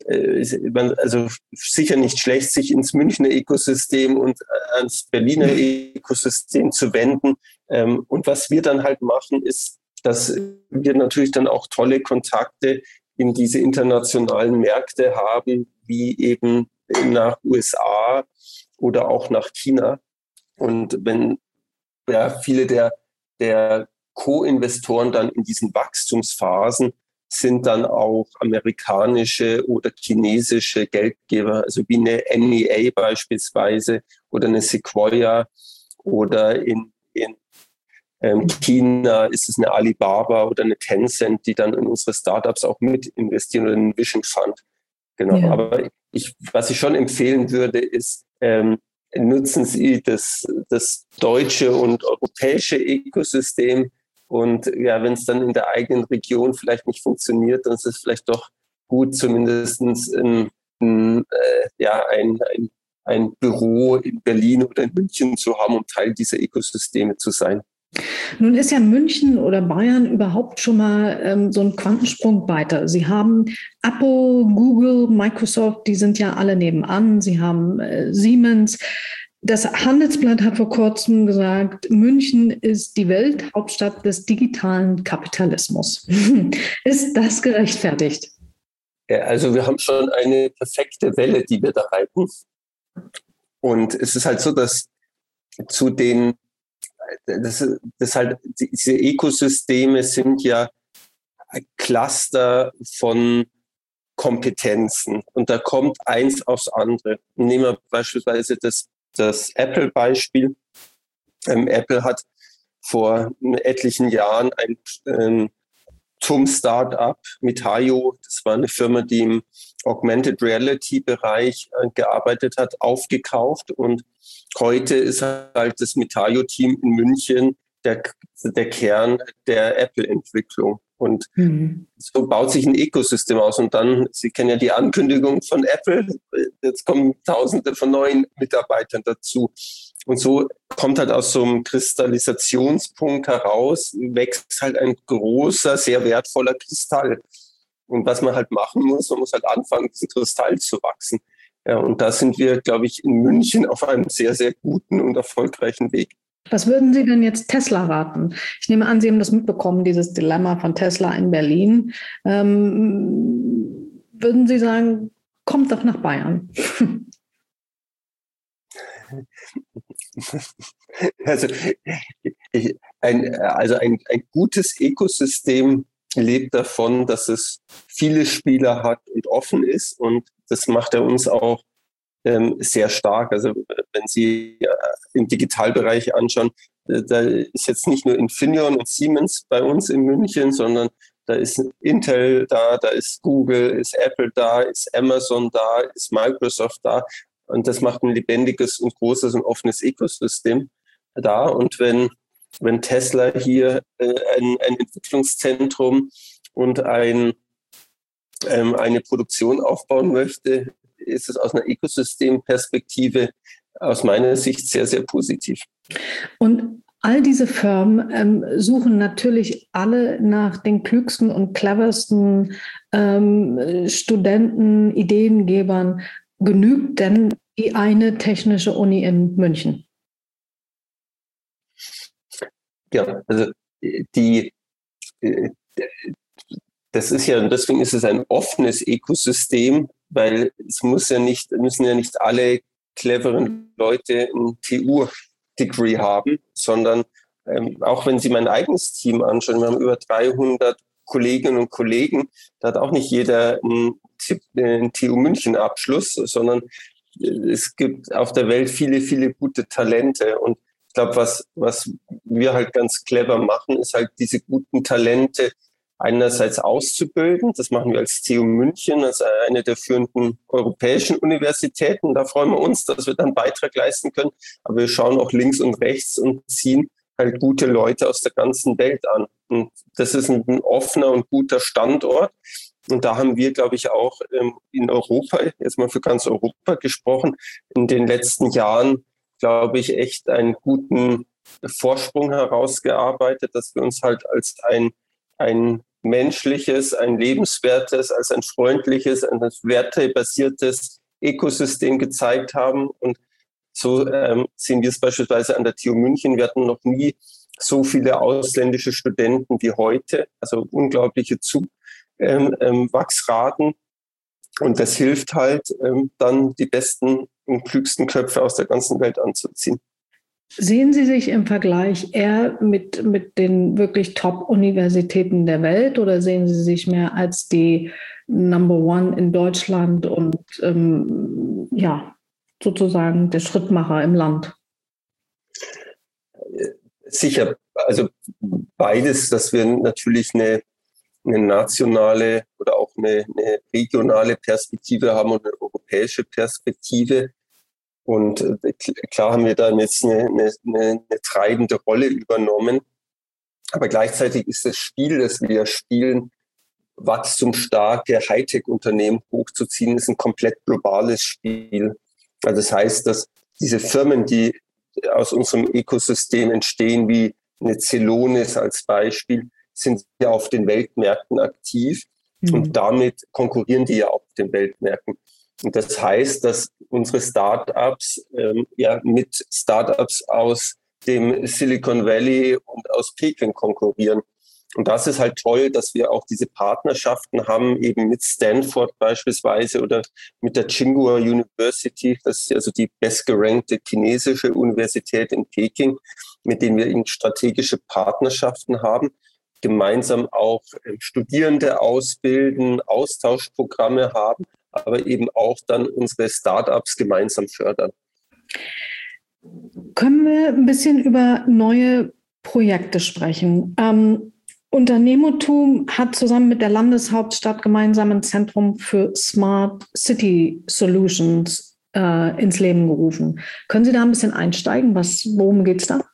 äh, also sicher nicht schlecht, sich ins Münchner Ökosystem und ans Berliner Ökosystem zu wenden. Ähm, und was wir dann halt machen, ist, dass wir natürlich dann auch tolle Kontakte in diese internationalen Märkte haben, wie eben nach U S A oder auch nach China. Und wenn ja, viele der, der Co-Investoren dann in diesen Wachstumsphasen sind dann auch amerikanische oder chinesische Geldgeber, also wie eine N E A beispielsweise oder eine Sequoia oder in, in ähm, China ist es eine Alibaba oder eine Tencent, die dann in unsere Startups auch mit investieren oder einen Vision Fund. Genau, ja. Aber ich, was ich schon empfehlen würde, ist, ähm, nutzen Sie das, das deutsche und europäische Ökosystem. Und ja, wenn es dann in der eigenen Region vielleicht nicht funktioniert, dann ist es vielleicht doch gut, zumindest ein, ein, äh, ja, ein, ein, ein Büro in Berlin oder in München zu haben, um Teil dieser Ökosysteme zu sein. Nun ist ja München oder Bayern überhaupt schon mal ähm, so ein Quantensprung weiter. Sie haben Apple, Google, Microsoft, die sind ja alle nebenan. Sie haben äh, Siemens. Das Handelsblatt hat vor kurzem gesagt, München ist die Welthauptstadt des digitalen Kapitalismus. Ist das gerechtfertigt? Ja, also wir haben schon eine perfekte Welle, die wir da reiten. Und es ist halt so, dass zu den Das, das halt, diese Ökosysteme sind ja Cluster von Kompetenzen und da kommt eins aufs andere. Nehmen wir beispielsweise das, das Apple-Beispiel. Ähm, Apple hat vor etlichen Jahren ein ähm, T U M-Startup Metaio, das war eine Firma, die im Augmented Reality-Bereich äh, gearbeitet hat, aufgekauft und heute ist halt das Metaio-Team in München der, der Kern der Apple-Entwicklung. Und mhm. so baut sich ein Ökosystem aus. Und dann, Sie kennen ja die Ankündigung von Apple, jetzt kommen Tausende von neuen Mitarbeitern dazu. Und so kommt halt aus so einem Kristallisationspunkt heraus, wächst halt ein großer, sehr wertvoller Kristall. Und was man halt machen muss, man muss halt anfangen, diesen Kristall zu wachsen. Ja, und da sind wir, glaube ich, in München auf einem sehr, sehr guten und erfolgreichen Weg. Was würden Sie denn jetzt Tesla raten? Ich nehme an, Sie haben das mitbekommen, dieses Dilemma von Tesla in Berlin. Ähm, würden Sie sagen, kommt doch nach Bayern? Also, ich, ein, also ein, ein gutes Ökosystem lebt davon, dass es viele Spieler hat und offen ist. Und das macht er uns auch ähm, sehr stark. Also wenn Sie äh, im Digitalbereich anschauen, äh, da ist jetzt nicht nur Infineon und Siemens bei uns in München, sondern da ist Intel da, da ist Google, ist Apple da, ist Amazon da, ist Microsoft da. Und das macht ein lebendiges und großes und offenes Ökosystem da. Und wenn, wenn Tesla hier äh, ein, ein Entwicklungszentrum und ein, ähm, eine Produktion aufbauen möchte, ist es aus einer Ökosystemperspektive aus meiner Sicht sehr, sehr positiv. Und all diese Firmen ähm, suchen natürlich alle nach den klügsten und cleversten ähm, Studenten, Ideengebern. Genügt denn die eine technische Uni in München? Ja, also die, Das ist ja, und deswegen ist es ein offenes Ökosystem, weil es muss ja nicht, müssen ja nicht alle cleveren Leute ein T U-Degree haben, sondern ähm, auch wenn Sie mein eigenes Team anschauen, wir haben über dreihundert Kolleginnen und Kollegen, da hat auch nicht jeder einen, einen T U München-Abschluss, sondern es gibt auf der Welt viele, viele gute Talente. Und ich glaube, was, was wir halt ganz clever machen, ist halt diese guten Talente einerseits auszubilden. Das machen wir als T U München, als eine der führenden europäischen Universitäten. Da freuen wir uns, dass wir dann einen Beitrag leisten können. Aber wir schauen auch links und rechts und ziehen halt gute Leute aus der ganzen Welt an. Und das ist ein, ein offener und guter Standort. Und da haben wir, glaube ich, auch ähm, in Europa, jetzt mal für ganz Europa gesprochen, in den letzten Jahren, glaube ich, echt einen guten Vorsprung herausgearbeitet, dass wir uns halt als ein, ein menschliches, ein lebenswertes, als ein freundliches, ein wertebasiertes Ökosystem gezeigt haben. Und so ähm, sehen wir es beispielsweise an der T U München. Wir hatten noch nie so viele ausländische Studenten wie heute, also unglaubliche Zuwachsraten. Ähm, ähm, und das hilft halt, ähm, dann die besten und klügsten Köpfe aus der ganzen Welt anzuziehen. Sehen Sie sich im Vergleich eher mit, mit den wirklich Top-Universitäten der Welt oder sehen Sie sich mehr als die Number One in Deutschland und ähm, ja, sozusagen der Schrittmacher im Land? Sicher, also beides, dass wir natürlich eine, eine nationale oder auch eine, eine regionale Perspektive haben und eine europäische Perspektive. Und äh, klar haben wir da jetzt eine, eine, eine treibende Rolle übernommen. Aber gleichzeitig ist das Spiel, das wir spielen, wachstumsstarke Hightech-Unternehmen hochzuziehen, ist ein komplett globales Spiel. Also das heißt, dass diese Firmen, die aus unserem Ökosystem entstehen, wie eine Celonis als Beispiel, sind ja auf den Weltmärkten aktiv. Mhm. Und damit konkurrieren die ja auf den Weltmärkten. Und das heißt, dass unsere Startups ähm, ja mit Startups aus dem Silicon Valley und aus Peking konkurrieren. Und das ist halt toll, dass wir auch diese Partnerschaften haben, eben mit Stanford beispielsweise oder mit der Tsinghua University, das ist also die bestgerankte chinesische Universität in Peking, mit denen wir eben strategische Partnerschaften haben, gemeinsam auch Studierende ausbilden, Austauschprogramme haben, aber eben auch dann unsere Startups gemeinsam fördern. Können wir ein bisschen über neue Projekte sprechen? Ähm, Unternehmertum hat zusammen mit der Landeshauptstadt gemeinsam ein Zentrum für Smart City Solutions äh, ins Leben gerufen. Können Sie da ein bisschen einsteigen? Was, worum geht es da?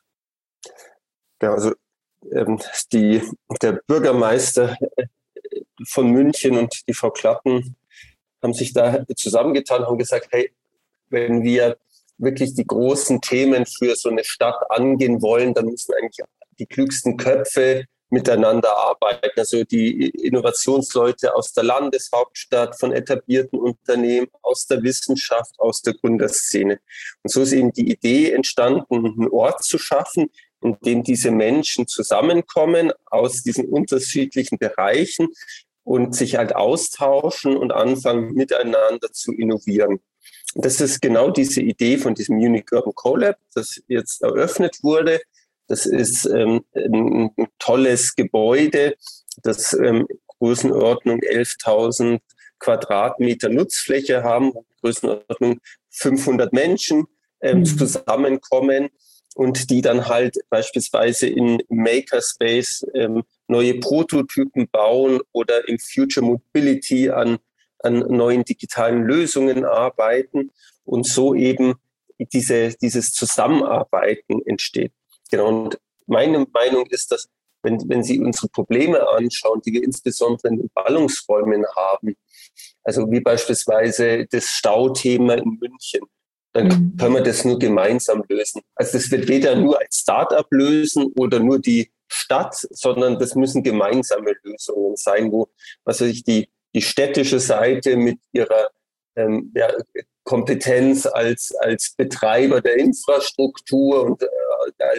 Ja, also ähm, die, der Bürgermeister von München und die Frau Klatten haben sich da zusammengetan und haben gesagt, hey, wenn wir wirklich die großen Themen für so eine Stadt angehen wollen, dann müssen eigentlich die klügsten Köpfe miteinander arbeiten. Also die Innovationsleute aus der Landeshauptstadt, von etablierten Unternehmen, aus der Wissenschaft, aus der Gründerszene. Und so ist eben die Idee entstanden, einen Ort zu schaffen, in dem diese Menschen zusammenkommen aus diesen unterschiedlichen Bereichen und sich halt austauschen und anfangen, miteinander zu innovieren. Und das ist genau diese Idee von diesem Munich Urban Collab, das jetzt eröffnet wurde. Das ist ähm, ein, ein tolles Gebäude, das ähm, Größenordnung elftausend Quadratmeter Nutzfläche haben, Größenordnung fünfhundert Menschen ähm, mhm. zusammenkommen und die dann halt beispielsweise in Makerspace ähm, neue Prototypen bauen oder im Future Mobility an, an neuen digitalen Lösungen arbeiten und so eben diese, dieses Zusammenarbeiten entsteht. Genau, und meine Meinung ist, dass wenn, wenn Sie unsere Probleme anschauen, die wir insbesondere in den Ballungsräumen haben, also wie beispielsweise das Stauthema in München, dann mhm. können wir das nur gemeinsam lösen. Also das wird weder nur als Start-up lösen oder nur die Stadt, sondern das müssen gemeinsame Lösungen sein, wo was weiß ich, die, die städtische Seite mit ihrer ähm, ja, Kompetenz als, als Betreiber der Infrastruktur und äh, als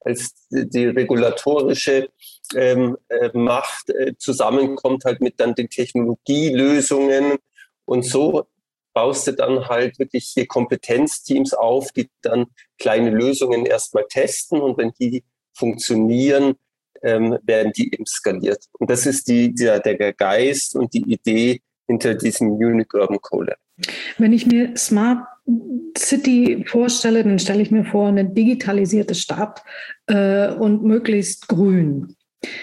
als die regulatorische ähm, äh, Macht äh, zusammenkommt halt mit dann den Technologielösungen. Und so baust du dann halt wirklich hier Kompetenzteams auf, die dann kleine Lösungen erstmal testen, und wenn die funktionieren, ähm, werden die eben skaliert. Und das ist die, der, der Geist und die Idee hinter diesem Munich Urban Co-Lab. Wenn ich mir Smart City vorstelle, dann stelle ich mir vor, eine digitalisierte Stadt äh, und möglichst grün.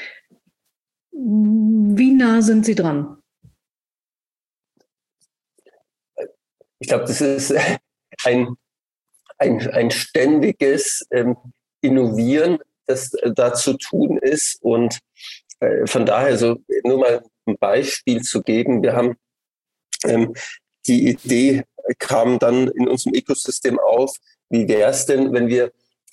Wie nah sind Sie dran? Ich glaube, das ist ein, ein, ein ständiges ähm, Innovieren, das äh, da zu tun ist. Und äh, von daher, so nur mal ein Beispiel zu geben, wir haben ähm, die Idee kam dann in unserem Ökosystem auf, wie wäre es denn, wenn wir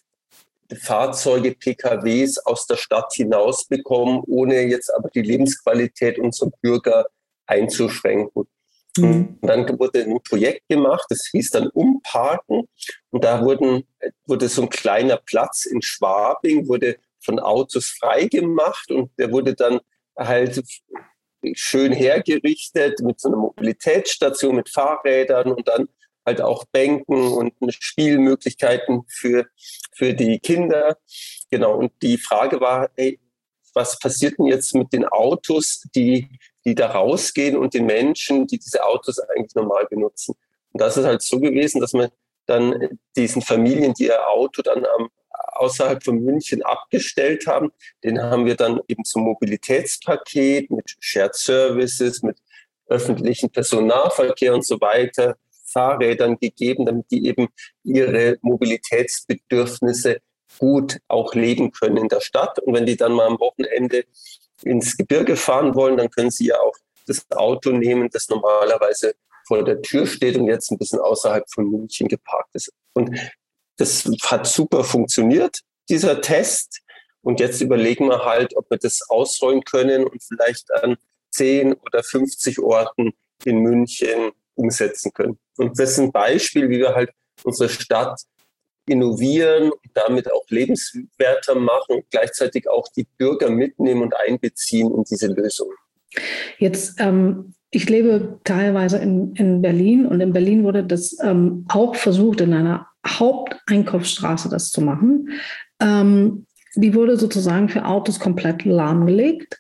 Fahrzeuge, P K Ws aus der Stadt hinaus bekommen, ohne jetzt aber die Lebensqualität unserer Bürger einzuschränken. Mhm. Und dann wurde ein Projekt gemacht, das hieß dann Umparken. Und da wurden, wurde so ein kleiner Platz in Schwabing, wurde von Autos freigemacht, und der wurde dann halt schön hergerichtet mit so einer Mobilitätsstation, mit Fahrrädern und dann halt auch Bänken und Spielmöglichkeiten für, für die Kinder. Genau. Und die Frage war, ey, was passiert denn jetzt mit den Autos, die, die da rausgehen, und den Menschen, die diese Autos eigentlich normal benutzen? Und das ist halt so gewesen, dass man dann diesen Familien, die ihr Auto dann am, außerhalb von München abgestellt haben, den haben wir dann eben zum Mobilitätspaket mit Shared Services, mit öffentlichen Personennahverkehr und so weiter, Fahrrädern gegeben, damit die eben ihre Mobilitätsbedürfnisse gut auch leben können in der Stadt. Und wenn die dann mal am Wochenende ins Gebirge fahren wollen, dann können sie ja auch das Auto nehmen, das normalerweise vor der Tür steht und jetzt ein bisschen außerhalb von München geparkt ist. Und das hat super funktioniert, dieser Test. Und jetzt überlegen wir halt, ob wir das ausrollen können und vielleicht an zehn oder fünfzig Orten in München umsetzen können. Und das ist ein Beispiel, wie wir halt unsere Stadt innovieren und damit auch lebenswerter machen und gleichzeitig auch die Bürger mitnehmen und einbeziehen in diese Lösung. Jetzt, ähm, ich lebe teilweise in, in Berlin, und in Berlin wurde das ähm, auch versucht, in einer Haupteinkaufsstraße das zu machen. Ähm, die wurde sozusagen für Autos komplett lahmgelegt.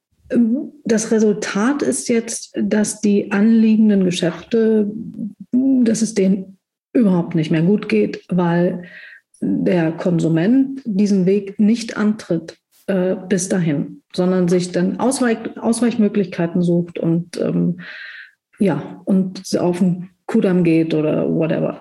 Das Resultat ist jetzt, dass die anliegenden Geschäfte, dass es denen überhaupt nicht mehr gut geht, weil der Konsument diesen Weg nicht antritt äh, bis dahin, sondern sich dann Ausweich, Ausweichmöglichkeiten sucht und ähm, ja, und auf den Kudamm geht oder whatever.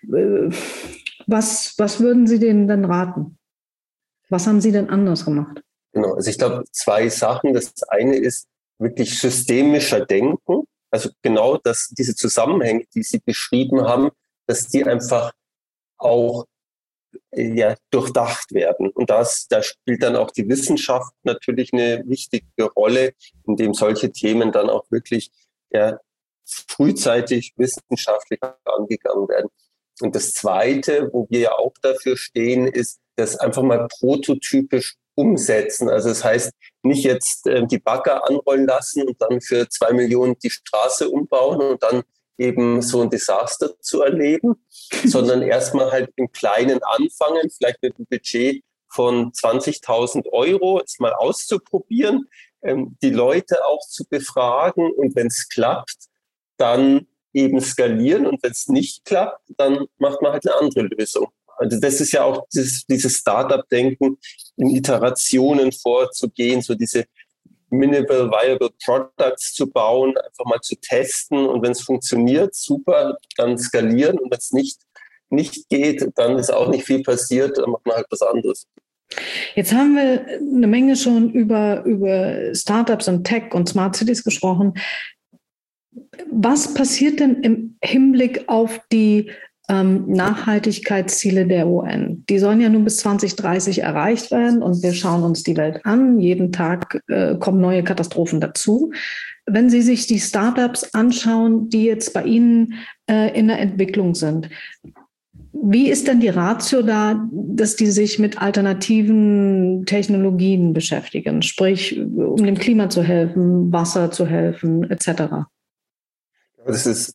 Was, was würden Sie denen denn raten? Was haben Sie denn anders gemacht? Genau, also ich glaube, zwei Sachen. Das eine ist wirklich systemischer Denken. Also genau, dass diese Zusammenhänge, die Sie beschrieben haben, dass die einfach auch ja, durchdacht werden. Und das, da spielt dann auch die Wissenschaft natürlich eine wichtige Rolle, indem solche Themen dann auch wirklich ja, frühzeitig wissenschaftlich angegangen werden. Und das Zweite, wo wir ja auch dafür stehen, ist, das einfach mal prototypisch umsetzen. Also das heißt, nicht jetzt äh, die Bagger anrollen lassen und dann für zwei Millionen die Straße umbauen und dann eben so ein Desaster zu erleben, sondern erstmal halt im Kleinen anfangen, vielleicht mit einem Budget von zwanzigtausend Euro, es mal auszuprobieren, ähm, die Leute auch zu befragen, und wenn es klappt, dann eben skalieren, und wenn es nicht klappt, dann macht man halt eine andere Lösung. Also das ist ja auch dieses, dieses Startup-Denken, in Iterationen vorzugehen, so diese Minimal Viable Products zu bauen, einfach mal zu testen, und wenn es funktioniert, super, dann skalieren, und wenn es nicht, nicht geht, dann ist auch nicht viel passiert, dann macht man halt was anderes. Jetzt haben wir eine Menge schon über, über Startups und Tech und Smart Cities gesprochen. Was passiert denn im Hinblick auf die ähm, Nachhaltigkeitsziele der U N? Die sollen ja nun bis zwanzig dreißig erreicht werden, und wir schauen uns die Welt an. Jeden Tag äh, kommen neue Katastrophen dazu. Wenn Sie sich die Startups anschauen, die jetzt bei Ihnen äh, in der Entwicklung sind, Wie ist denn die Ratio da, dass die sich mit alternativen Technologien beschäftigen, sprich, um dem Klima zu helfen, Wasser zu helfen, et cetera? Das ist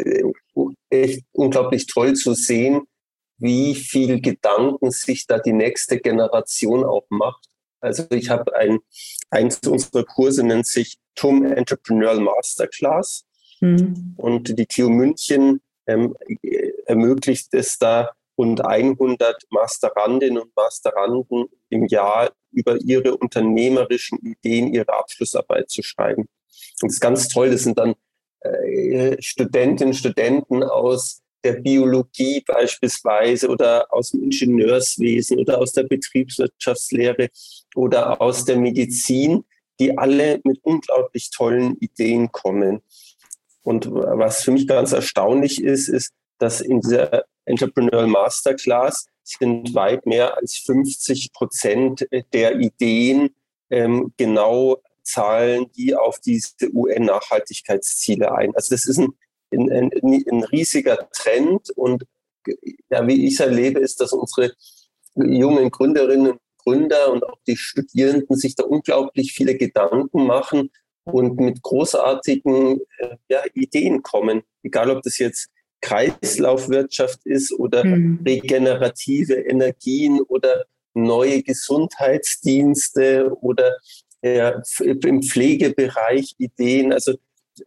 echt unglaublich toll zu sehen, wie viel Gedanken sich da die nächste Generation auch macht. Also ich habe ein, eins unserer Kurse nennt sich T U M Entrepreneurial Masterclass. Mhm. Und die T U München ähm, ermöglicht es da, rund hundert Masterandinnen und Masteranden im Jahr über ihre unternehmerischen Ideen ihre Abschlussarbeit zu schreiben. Und das ist ganz toll. Das sind dann äh, Studentinnen und Studenten aus der Biologie beispielsweise oder aus dem Ingenieurswesen oder aus der Betriebswirtschaftslehre oder aus der Medizin, die alle mit unglaublich tollen Ideen kommen. Und was für mich ganz erstaunlich ist, ist, dass in dieser Entrepreneurial Masterclass sind weit mehr als fünfzig Prozent der Ideen ähm, genau zahlen die auf diese U N-Nachhaltigkeitsziele ein. Also das ist ein Ein, ein, ein riesiger Trend und ja, wie ich es erlebe, ist, dass unsere jungen Gründerinnen und Gründer und auch die Studierenden sich da unglaublich viele Gedanken machen und mit großartigen ja, Ideen kommen. Egal, ob das jetzt Kreislaufwirtschaft ist oder mhm. regenerative Energien oder neue Gesundheitsdienste oder ja, im Pflegebereich Ideen. Also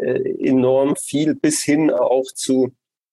enorm viel bis hin auch zu,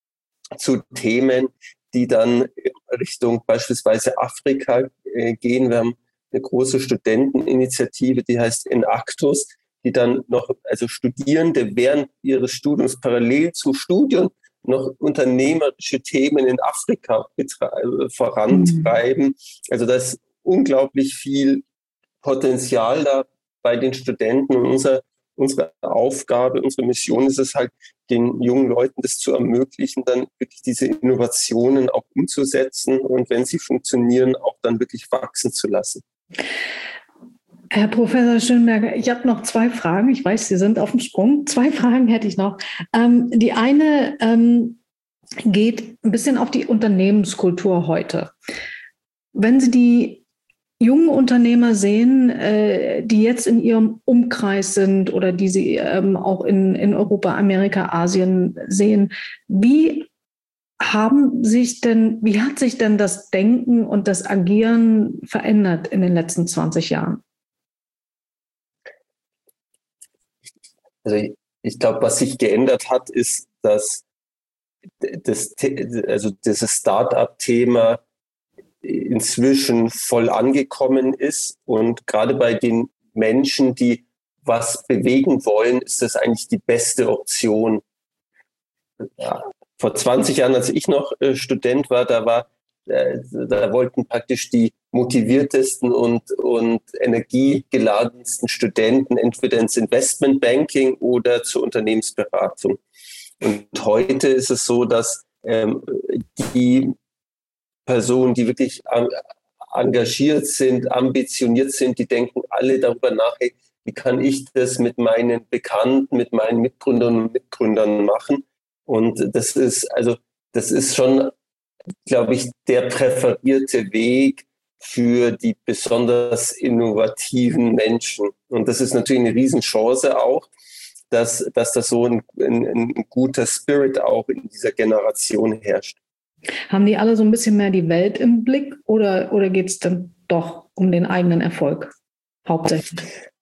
zu Themen, die dann Richtung beispielsweise Afrika äh, gehen. Wir haben eine große Studenteninitiative, die heißt Enactus, die dann noch, also Studierende während ihres Studiums parallel zum Studium noch unternehmerische Themen in Afrika betre- vorantreiben. Mhm. Also da ist unglaublich viel Potenzial da bei den Studenten und unser Unsere Aufgabe, unsere Mission ist es halt, den jungen Leuten das zu ermöglichen, dann wirklich diese Innovationen auch umzusetzen und wenn sie funktionieren, auch dann wirklich wachsen zu lassen. Herr Professor Schönenberger, ich habe noch zwei Fragen. Ich weiß, Sie sind auf dem Sprung. Zwei Fragen hätte ich noch. Ähm, die eine ähm, geht ein bisschen auf die Unternehmenskultur heute. Wenn Sie die junge Unternehmer sehen, äh, die jetzt in ihrem Umkreis sind oder die sie ähm, auch in, in Europa, Amerika, Asien sehen, wie haben sich denn, wie hat sich denn das Denken und das Agieren verändert in den letzten zwanzig Jahren? Also ich, ich glaube, was sich geändert hat, ist, dass das, also dieses Start-up-Thema inzwischen voll angekommen ist. Und gerade bei den Menschen, die was bewegen wollen, ist das eigentlich die beste Option. Ja, vor zwanzig Jahren, als ich noch äh, Student war, da war, äh, da wollten praktisch die motiviertesten und, und energiegeladensten Studenten entweder ins Investmentbanking oder zur Unternehmensberatung. Und heute ist es so, dass ähm, die Personen, die wirklich engagiert sind, ambitioniert sind, die denken alle darüber nach, hey, wie kann ich das mit meinen Bekannten, mit meinen Mitgründern und Mitgründern machen? Und das ist, also, das ist schon, glaube ich, der präferierte Weg für die besonders innovativen Menschen. Und das ist natürlich eine Riesenchance auch, dass, dass da so ein, ein, ein guter Spirit auch in dieser Generation herrscht. Haben die alle so ein bisschen mehr die Welt im Blick oder, oder geht es dann doch um den eigenen Erfolg hauptsächlich?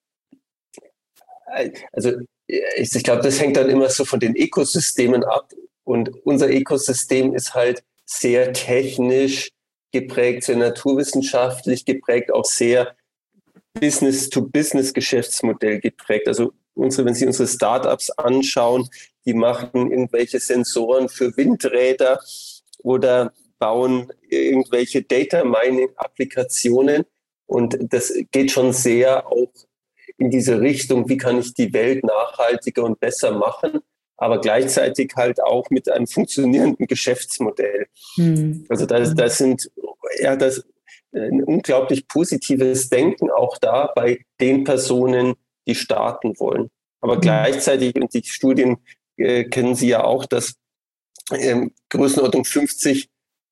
Also ich, ich glaube, das hängt dann immer so von den Ökosystemen ab. Und unser Ökosystem ist halt sehr technisch geprägt, sehr naturwissenschaftlich geprägt, auch sehr Business-to-Business-Geschäftsmodell geprägt. Also unsere, wenn Sie unsere Startups anschauen, die machen irgendwelche Sensoren für Windräder oder bauen irgendwelche Data-Mining-Applikationen. Und das geht schon sehr auch in diese Richtung, wie kann ich die Welt nachhaltiger und besser machen, aber gleichzeitig halt auch mit einem funktionierenden Geschäftsmodell. Hm. Also da, da sind ja das ein unglaublich positives Denken auch da bei den Personen, die starten wollen. Aber hm. gleichzeitig, und die Studien äh, kennen Sie ja auch, dass Ähm, Größenordnung fünfzig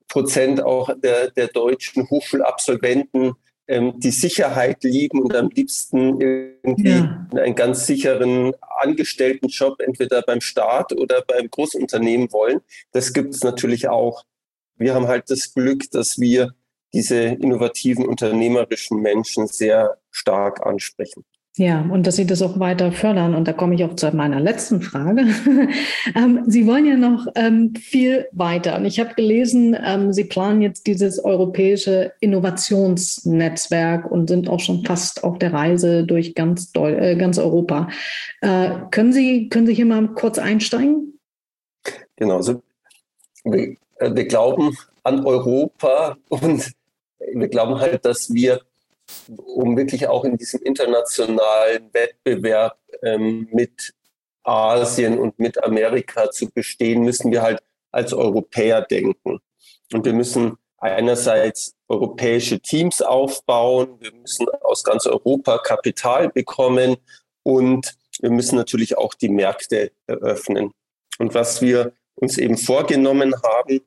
Prozent auch der, der deutschen Hochschulabsolventen ähm, die Sicherheit lieben und am liebsten irgendwie ja. einen ganz sicheren Angestelltenjob entweder beim Staat oder beim Großunternehmen wollen. Das gibt es natürlich auch. Wir haben halt das Glück, dass wir diese innovativen, unternehmerischen Menschen sehr stark ansprechen. Ja, und dass Sie das auch weiter fördern. Und da komme ich auch zu meiner letzten Frage. ähm, Sie wollen ja noch ähm, viel weiter. Und ich habe gelesen, ähm, Sie planen jetzt dieses europäische Innovationsnetzwerk und sind auch schon fast auf der Reise durch ganz, Deu- äh, ganz Europa. Äh, können Sie, können Sie hier mal kurz einsteigen? Genau, also wir, äh, wir glauben an Europa und wir glauben halt, dass wir, um wirklich auch in diesem internationalen Wettbewerb ähm, mit Asien und mit Amerika zu bestehen, müssen wir halt als Europäer denken. Und wir müssen einerseits europäische Teams aufbauen, wir müssen aus ganz Europa Kapital bekommen und wir müssen natürlich auch die Märkte eröffnen. Und was wir uns eben vorgenommen haben,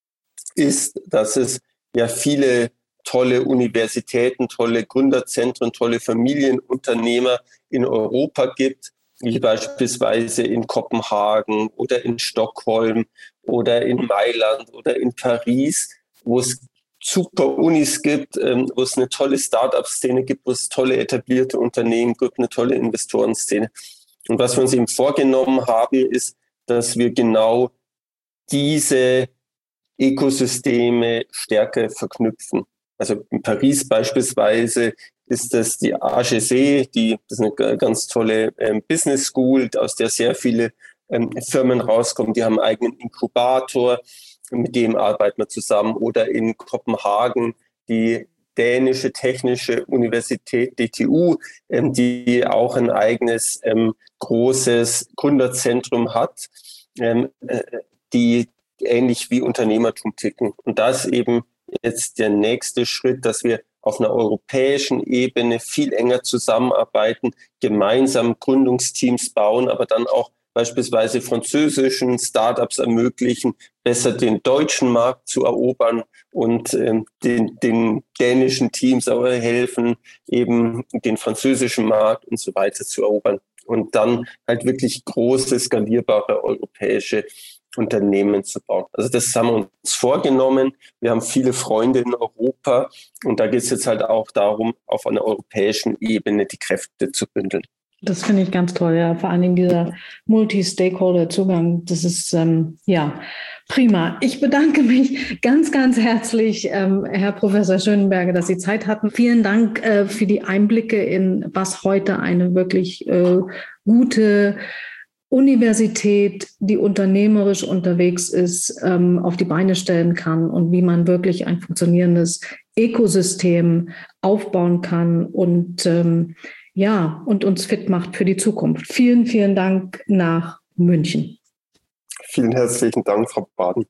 ist, dass es ja viele tolle Universitäten, tolle Gründerzentren, tolle Familienunternehmer in Europa gibt, wie beispielsweise in Kopenhagen oder in Stockholm oder in Mailand oder in Paris, wo es super Unis gibt, wo es eine tolle Start-up-Szene gibt, wo es tolle etablierte Unternehmen gibt, eine tolle Investorenszene. Und was wir uns eben vorgenommen haben, ist, dass wir genau diese Ökosysteme stärker verknüpfen. Also in Paris beispielsweise ist das die A G C, die, das ist eine ganz tolle ähm, Business School, aus der sehr viele ähm, Firmen rauskommen. Die haben einen eigenen Inkubator, mit dem arbeiten wir zusammen. Oder in Kopenhagen die Dänische Technische Universität, D T U, ähm, die auch ein eigenes ähm, großes Gründerzentrum hat, ähm, äh, die ähnlich wie Unternehmertum ticken. Und das eben jetzt der nächste Schritt, dass wir auf einer europäischen Ebene viel enger zusammenarbeiten, gemeinsam Gründungsteams bauen, aber dann auch beispielsweise französischen Startups ermöglichen, besser den deutschen Markt zu erobern und ähm, den, den dänischen Teams auch helfen, eben den französischen Markt und so weiter zu erobern. Und dann halt wirklich große, skalierbare europäische Unternehmen zu bauen. Also das haben wir uns vorgenommen. Wir haben viele Freunde in Europa und da geht es jetzt halt auch darum, auf einer europäischen Ebene die Kräfte zu bündeln. Das finde ich ganz toll, ja. Vor allen Dingen dieser Multi-Stakeholder-Zugang, das ist ähm, ja prima. Ich bedanke mich ganz, ganz herzlich, ähm, Herr Professor Schönenberger, dass Sie Zeit hatten. Vielen Dank äh, für die Einblicke in, was heute eine wirklich äh, gute Universität, die unternehmerisch unterwegs ist, ähm, auf die Beine stellen kann und wie man wirklich ein funktionierendes Ökosystem aufbauen kann und ähm, ja, und uns fit macht für die Zukunft. Vielen, vielen Dank nach München. Vielen herzlichen Dank, Frau Baden.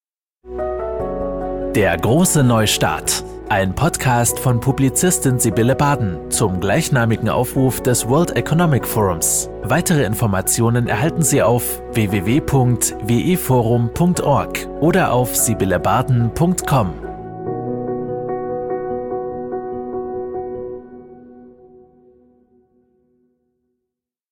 Der große Neustart. Ein Podcast von Publizistin Sibylle Baden zum gleichnamigen Aufruf des World Economic Forums. Weitere Informationen erhalten Sie auf w w w punkt w e forum punkt org oder auf sibylle baden punkt com.